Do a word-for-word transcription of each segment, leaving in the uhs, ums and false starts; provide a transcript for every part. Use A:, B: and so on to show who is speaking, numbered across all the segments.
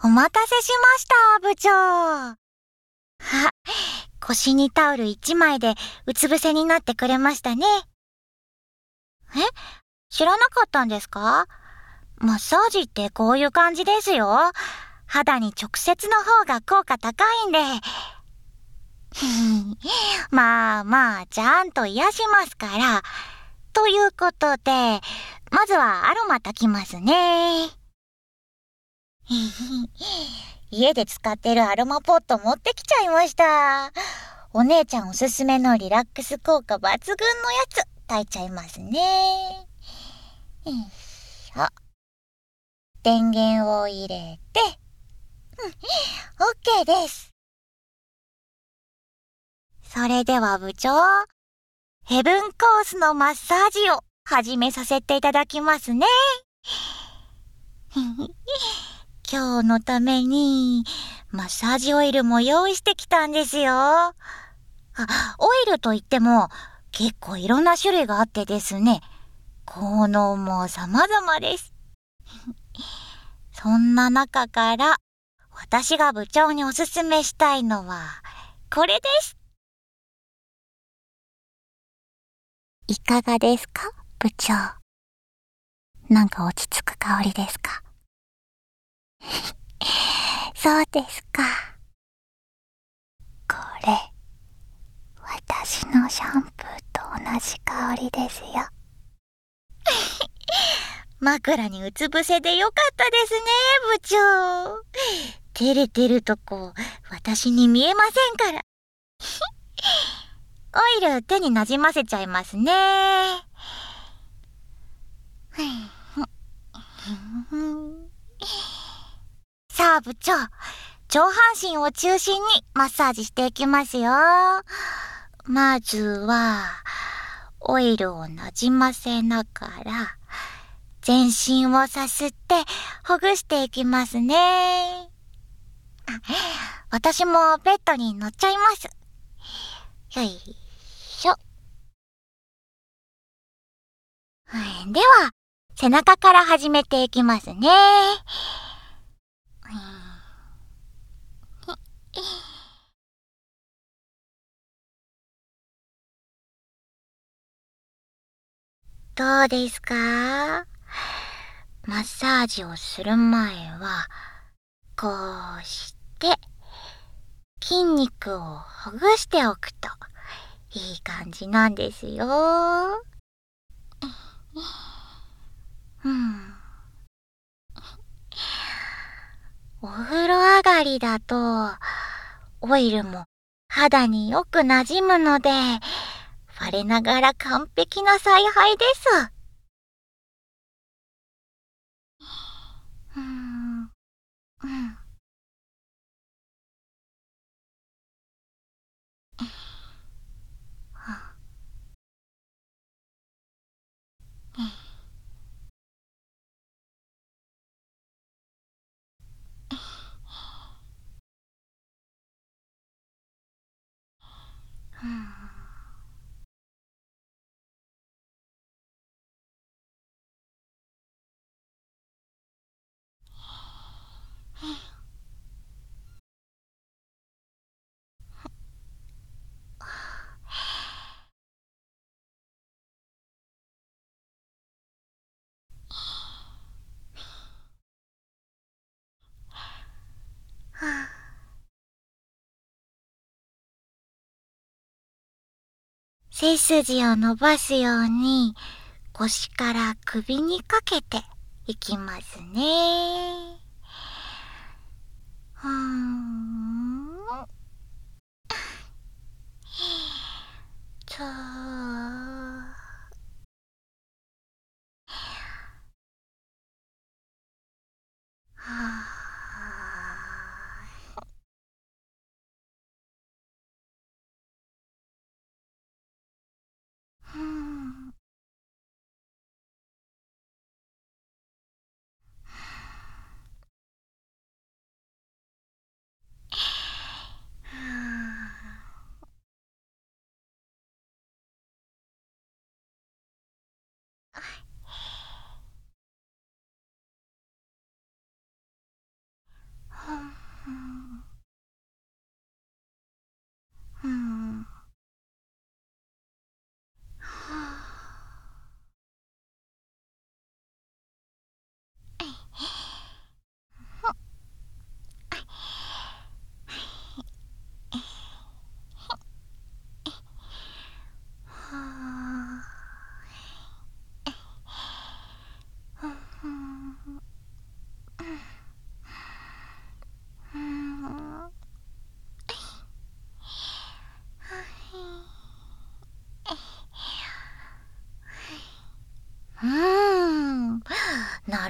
A: お待たせしました、部長。あ、腰にタオル一枚でうつ伏せになってくれましたね。え、知らなかったんですか？マッサージってこういう感じですよ。肌に直接の方が効果高いんで。まあまあ、ちゃんと癒しますから。ということで、まずはアロマ炊きますね。家で使ってるアロマポット持ってきちゃいました。お姉ちゃんおすすめのリラックス効果抜群のやつ炊いちゃいますね。よいしょ。電源を入れて、うん、OK です。それでは部長、ヘブンコースのマッサージを始めさせていただきますね。今日のためにマッサージオイルも用意してきたんですよ。あ、オイルといっても結構いろんな種類があってですね、効能も様々です。そんな中から私が部長におすすめしたいのはこれです。いかがですか、部長。なんか落ち着く香りですか？そうですか。これ、私のシャンプーと同じ香りですよ。枕にうつ伏せでよかったですね、部長。照れてるとこ、私に見えませんから。オイル手になじませちゃいますね。さあ部長、上半身を中心にマッサージしていきますよ。まずは、オイルをなじませながら、全身をさすってほぐしていきますね。私もベッドに乗っちゃいます。よいしょ。では、背中から始めていきますね。どうですか？マッサージをする前は、こうして、筋肉をほぐしておくと、いい感じなんですよ。うん。お風呂上がりだと、オイルも肌によく馴染むので、我ながら完璧な采配です。うーん、うん。背筋を伸ばすように腰から首にかけていきますね。うーん。とはぁ、うん。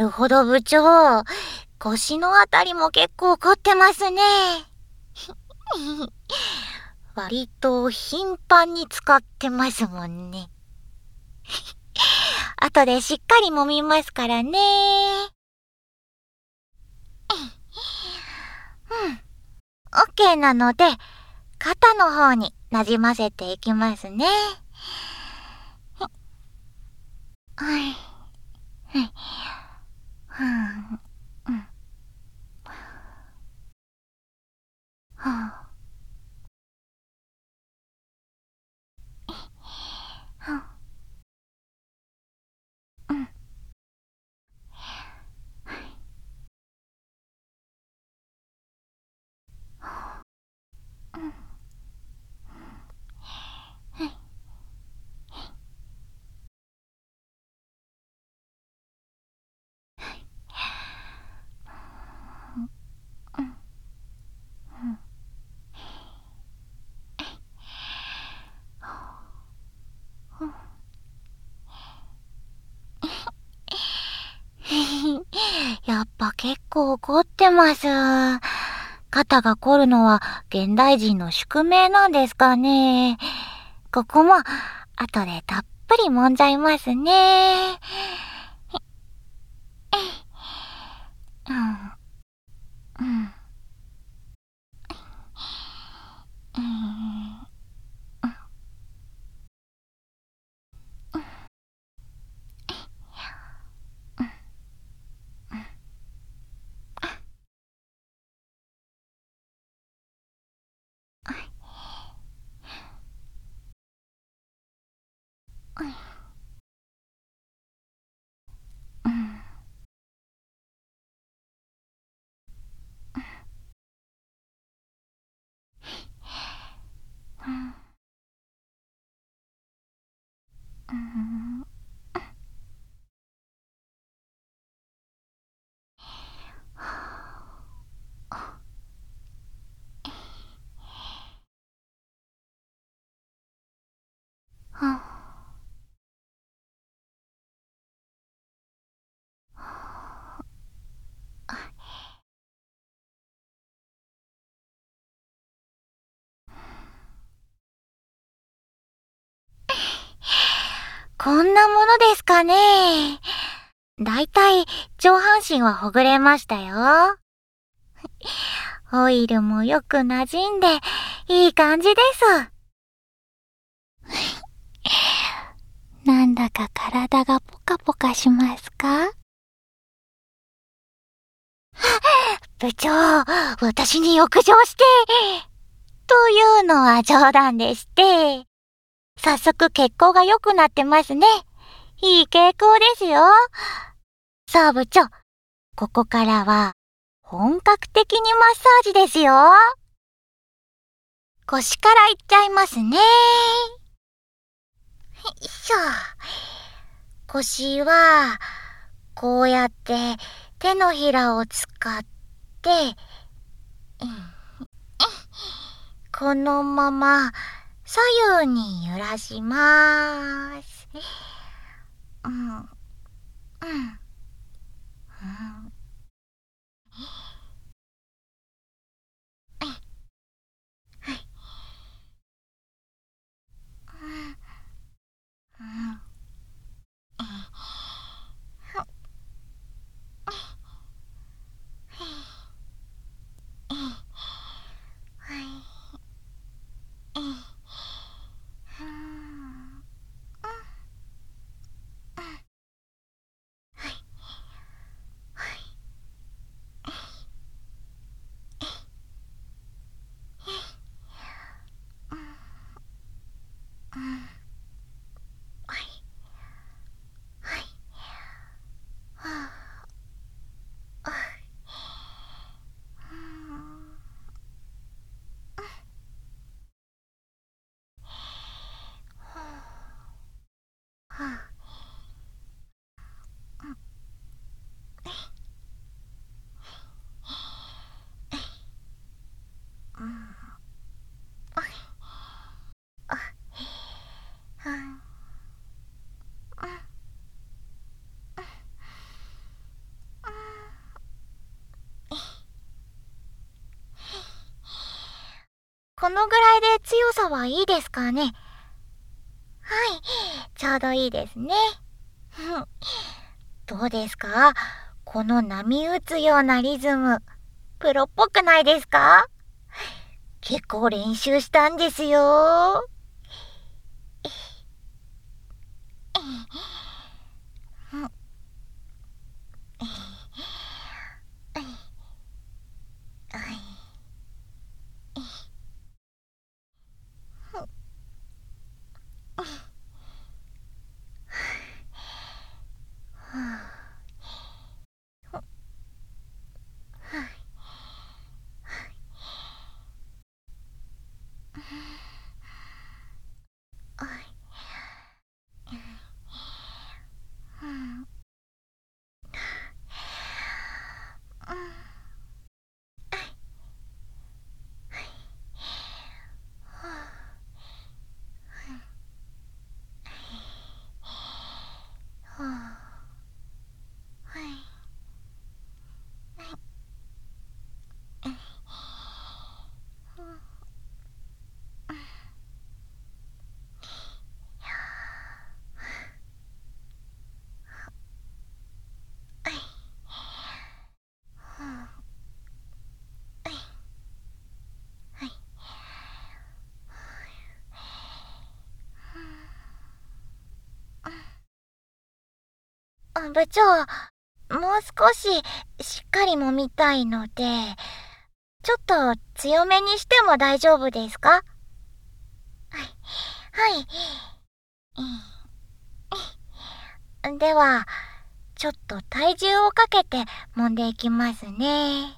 A: るほど部長。腰のあたりも結構凝ってますね。割と頻繁に使ってますもんね。後でしっかり揉みますからね。うん。OK なので、肩の方になじませていきますね。はい。はい。はん。うん。はあ。はあ。うん。うん。はい。うん。うん。うん。やっぱ結構怒ってます。肩が凝るのは現代人の宿命なんですかね。ここも後でたっぷり揉んじゃいますね。うん。うん。うん。うん。うん。こんなものですかね。だいたい上半身はほぐれましたよ。オイルもよく馴染んでいい感じです。なんだか体がポカポカしますか？部長、私に浴場して。というのは冗談でして。早速血行が良くなってますね。いい傾向ですよ。さあ部長、ここからは本格的にマッサージですよ。腰からいっちゃいますね。よいしょ。腰は、こうやって手のひらを使って、うん、このまま左右に揺らしまーす。うん、うん、うん。はい。うん、うん。はい。 このぐらいで強さはいいですかね。はい、ちょうどいいですね。どうですか？この波打つようなリズム、プロっぽくないですか？結構練習したんですよ。部長、もう少ししっかり揉みたいので、ちょっと強めにしても大丈夫ですか？はい、はい。では、ちょっと体重をかけて揉んでいきますね。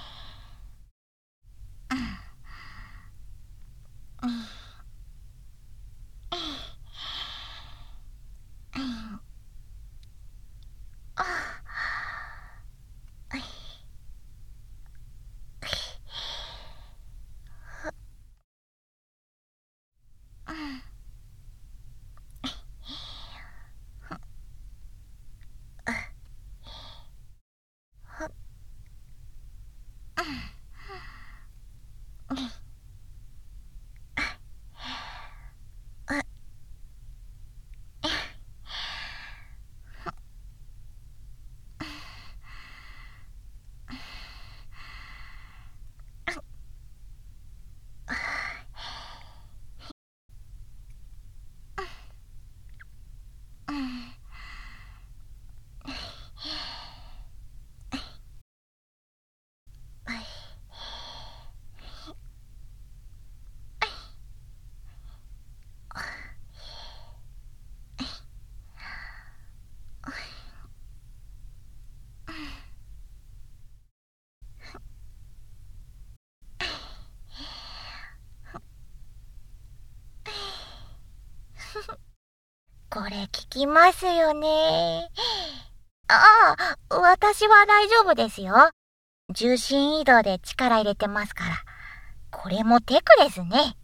A: これ効きますよね。ああ、私は大丈夫ですよ。重心移動で力入れてますから。これもテクですね。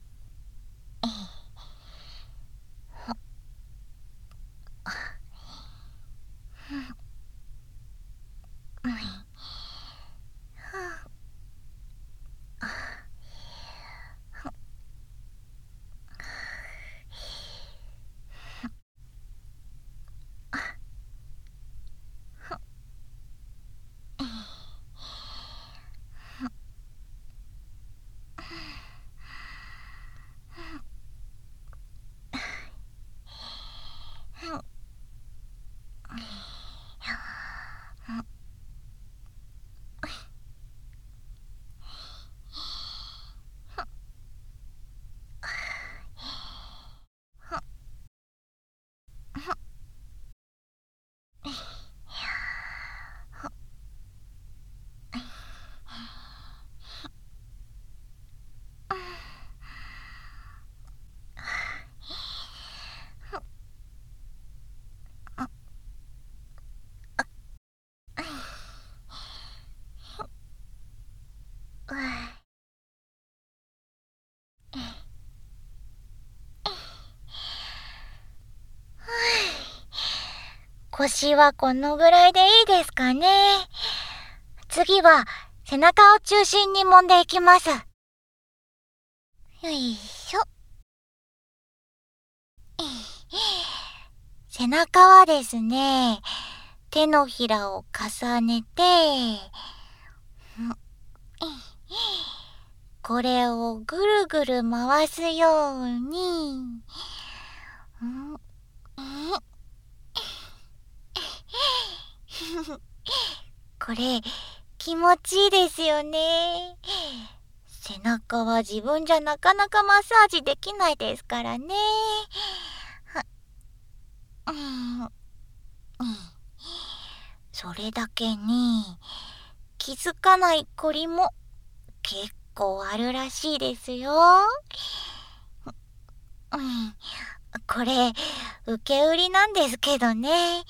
A: 腰はこのぐらいでいいですかね。次は背中を中心に揉んでいきます。 よいしょ。背中はですね、手のひらを重ねて、これをぐるぐる回すように、これ気持ちいいですよね。背中は自分じゃなかなかマッサージできないですからね。うん、それだけに気づかないこりも結構あるらしいですよ。うん、これ受け売りなんですけどね。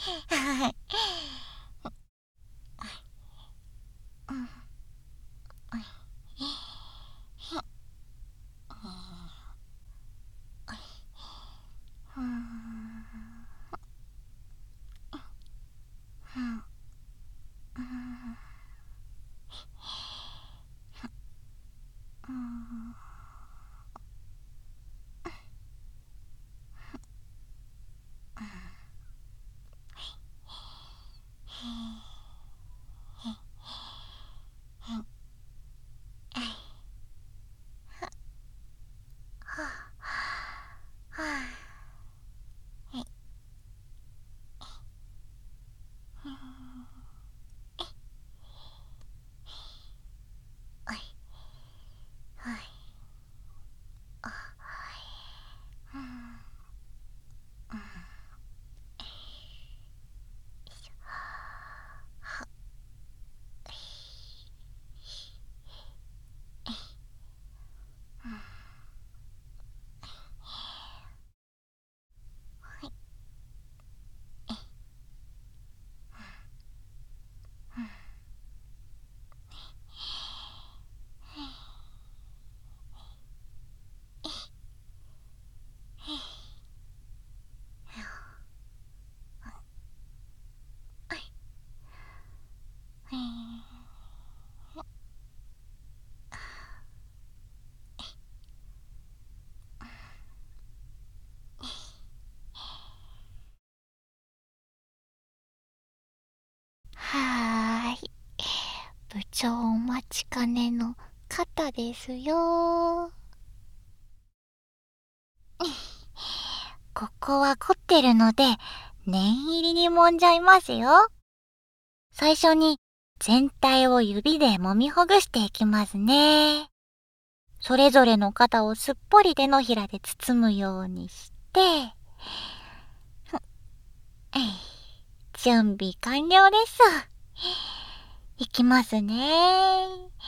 A: はーい。部長お待ちかねの肩ですよ。ここは凝ってるので、念入りに揉んじゃいますよ。最初に全体を指で揉みほぐしていきますね。それぞれの肩をすっぽり手のひらで包むようにして、準備完了です。いきますね。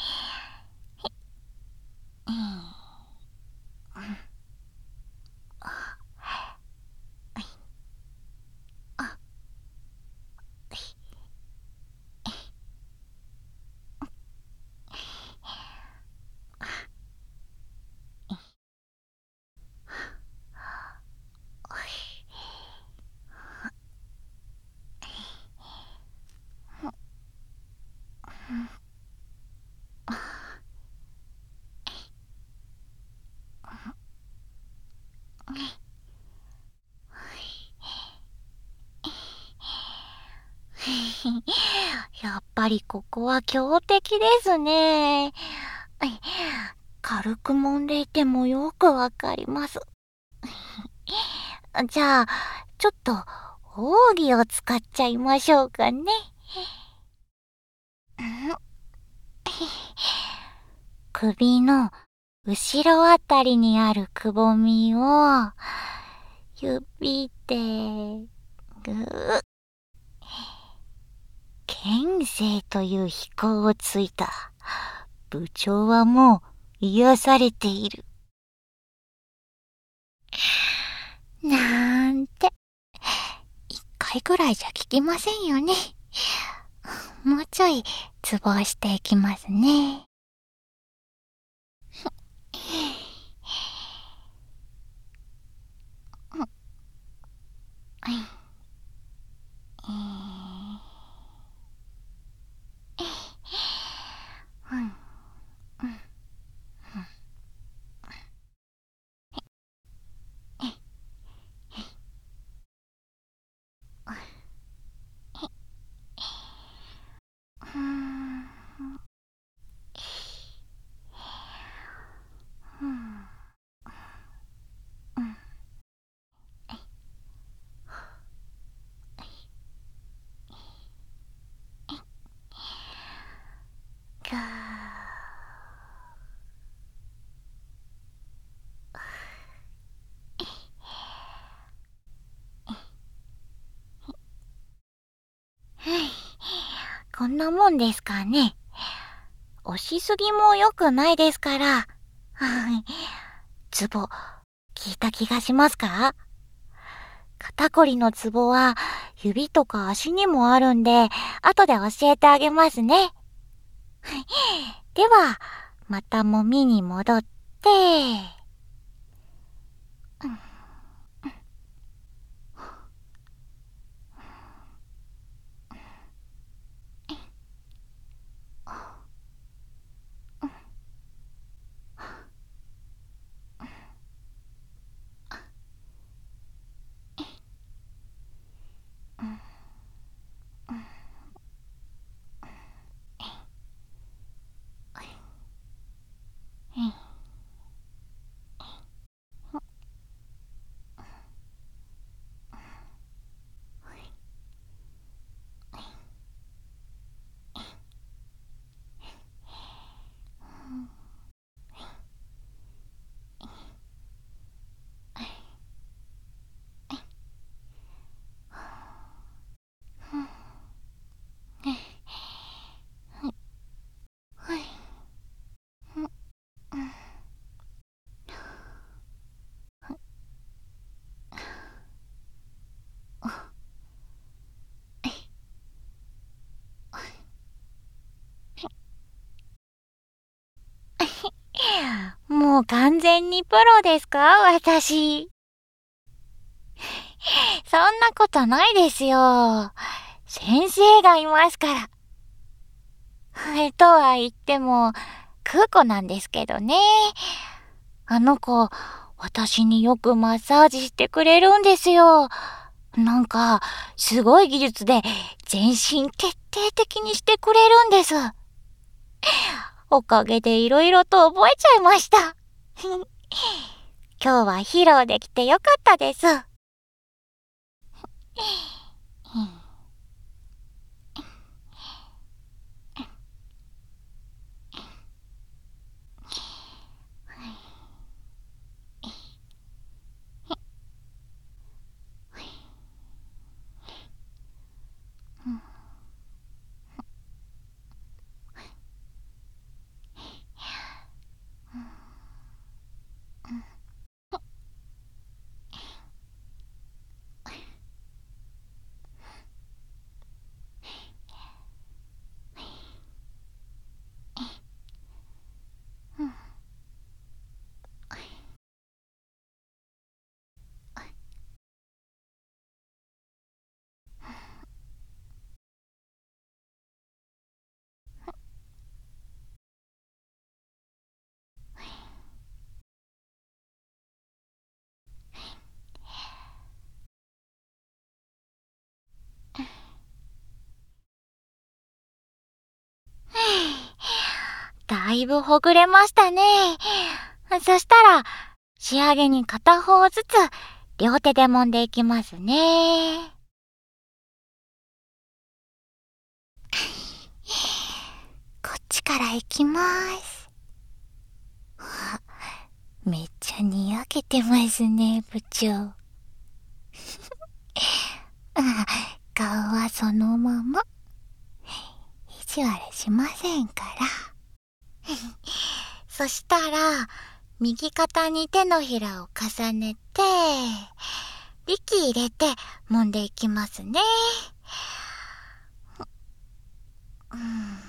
A: やっぱりここは強敵ですね。軽く揉んでいてもよくわかります。じゃあ、ちょっと奥義を使っちゃいましょうかね。首の後ろあたりにあるくぼみを指でぐー。剣聖という飛行をついた部長はもう癒されている。なんて、一回ぐらいじゃ効きませんよね。もうちょいツボをしていきますね。 そんなもんですかね。押しすぎも良くないですから。はい。ツボ、効いた気がしますか？肩こりのツボは指とか足にもあるんで、後で教えてあげますね。では、また揉みに戻って、うんもう完全にプロですか、私。そんなことないですよ。先生がいますから。えとは言っても、空子なんですけどね。あの子、私によくマッサージしてくれるんですよ。なんか、すごい技術で全身徹底的にしてくれるんです。おかげでいろいろと覚えちゃいました。今日は披露できてよかったです。だいぶほぐれましたね。そしたら、仕上げに片方ずつ両手で揉んでいきますね。こっちからいきます。あ、めっちゃにやけてますね、部長。あ、顔はそのまま。意地悪しませんから。そしたら、右肩に手のひらを重ねて、力入れて揉んでいきますね。うん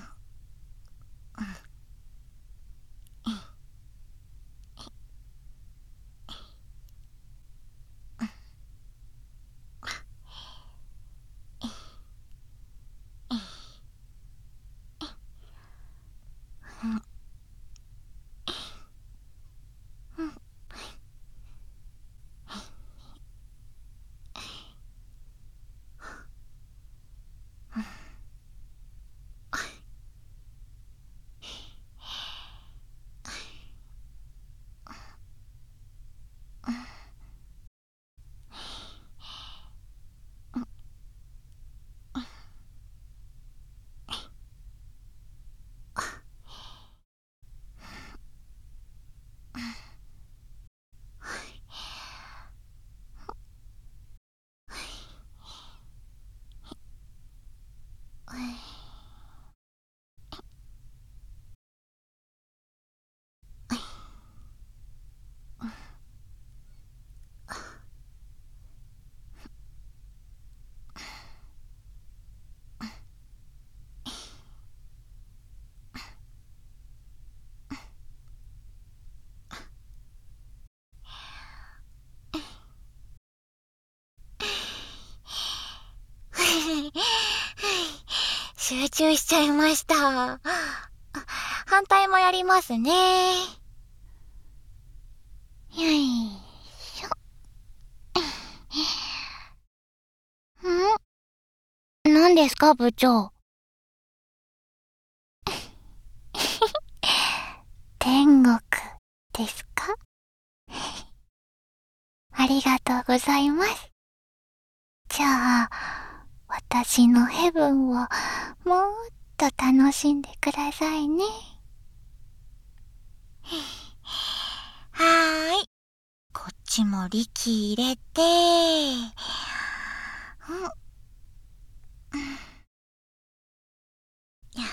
A: 集中しちゃいました。反対もやりますね。よいしょ。ん？何ですか、部長。天国ですか？ありがとうございます。じゃあ、私のヘブンをもっと楽しんでくださいね。はーい。こっちも力入れて、うん、うんや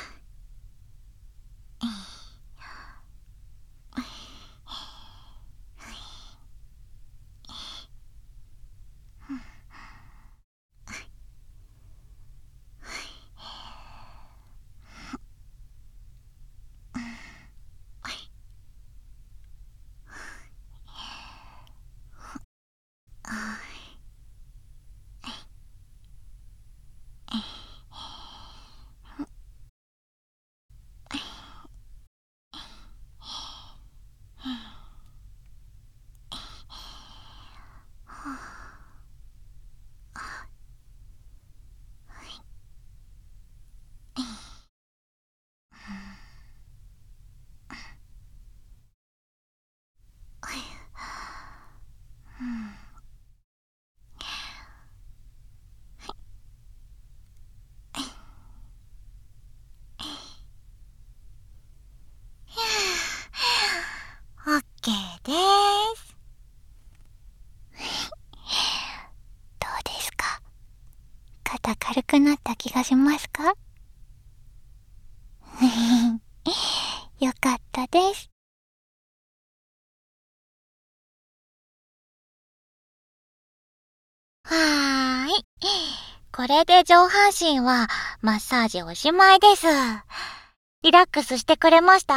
A: オッケーでーす。どうですか？肩軽くなった気がしますか？よかったです。はーい。これで上半身はマッサージおしまいです。リラックスしてくれました？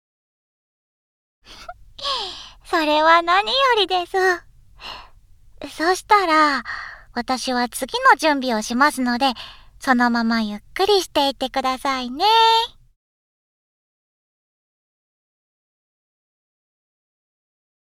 A: それは何よりです。そしたら、私は次の準備をしますので、そのままゆっくりしていってくださいね。